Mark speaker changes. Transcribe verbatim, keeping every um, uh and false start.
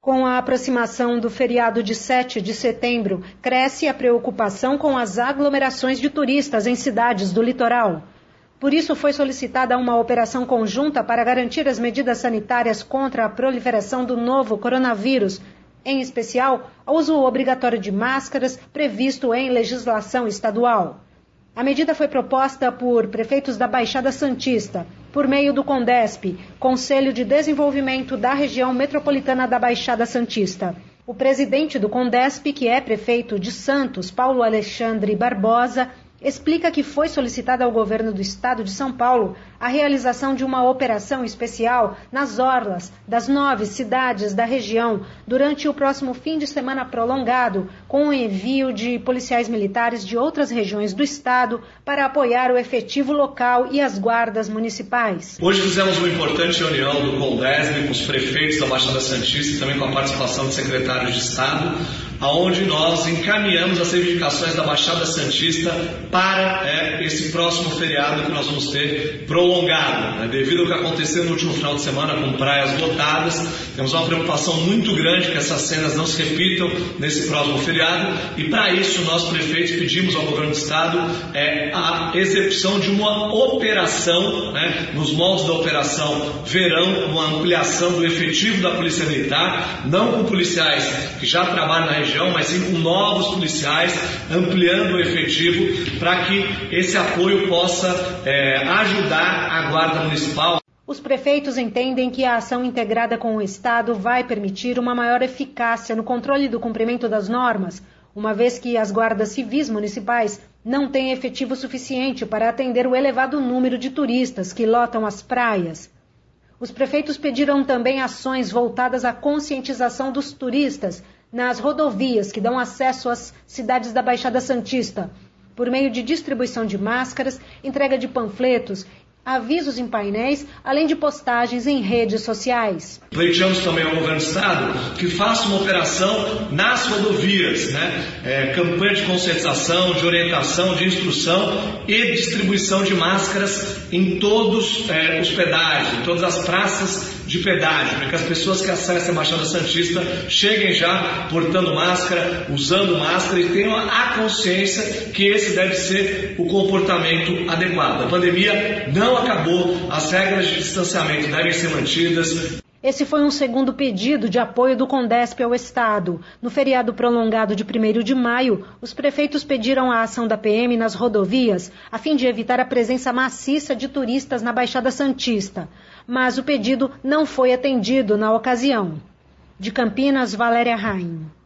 Speaker 1: Com a aproximação do feriado de sete de setembro, cresce a preocupação com as aglomerações de turistas em cidades do litoral. Por isso, foi solicitada uma operação conjunta para garantir as medidas sanitárias contra a proliferação do novo coronavírus, em especial o uso obrigatório de máscaras previsto em legislação estadual. A medida foi proposta por prefeitos da Baixada Santista, por meio do CONDESP, Conselho de Desenvolvimento da Região Metropolitana da Baixada Santista. O presidente do CONDESP, que é prefeito de Santos, Paulo Alexandre Barbosa, explica que foi solicitada ao governo do estado de São Paulo a realização de uma operação especial nas orlas das nove cidades da região durante o próximo fim de semana prolongado, com o envio de policiais militares de outras regiões do estado para apoiar o efetivo local e as guardas municipais.
Speaker 2: Hoje fizemos uma importante reunião do CONDESP com os prefeitos da Baixada Santista e também com a participação de secretários de estado, aonde nós encaminhamos as reivindicações da Baixada Santista para é, esse próximo feriado que nós vamos ter prolongado. Né? Devido ao que aconteceu no último final de semana com praias lotadas, temos uma preocupação muito grande que essas cenas não se repitam nesse próximo feriado, e para isso nós prefeitos pedimos ao governo do estado é, a execução de uma operação, né, nos moldes da operação Verão, uma ampliação do efetivo da Polícia Militar, não com policiais que já trabalham na região, mas sim com novos policiais, ampliando o efetivo para que esse apoio possa é, ajudar a Guarda Municipal.
Speaker 1: Os prefeitos entendem que a ação integrada com o Estado vai permitir uma maior eficácia no controle do cumprimento das normas, uma vez que as guardas civis municipais não têm efetivo suficiente para atender o elevado número de turistas que lotam as praias. Os prefeitos pediram também ações voltadas à conscientização dos turistas nas rodovias que dão acesso às cidades da Baixada Santista, por meio de distribuição de máscaras, entrega de panfletos, avisos em painéis, além de postagens em redes sociais.
Speaker 2: Pleiteamos também ao governo do estado que faça uma operação nas rodovias, né? É, campanha de conscientização, de orientação, de instrução e distribuição de máscaras em todos é, os pedágios, em todas as praças de pedágio, para que as pessoas que acessem a Baixada Santista cheguem já portando máscara, usando máscara e tenham a consciência que esse deve ser o comportamento adequado. A pandemia não acabou, as regras de distanciamento devem ser mantidas.
Speaker 1: Esse foi um segundo pedido de apoio do CONDESP ao Estado. No feriado prolongado de primeiro de maio, os prefeitos pediram a ação da P M nas rodovias, a fim de evitar a presença maciça de turistas na Baixada Santista. Mas o pedido não foi atendido na ocasião. De Campinas, Valéria Rainho.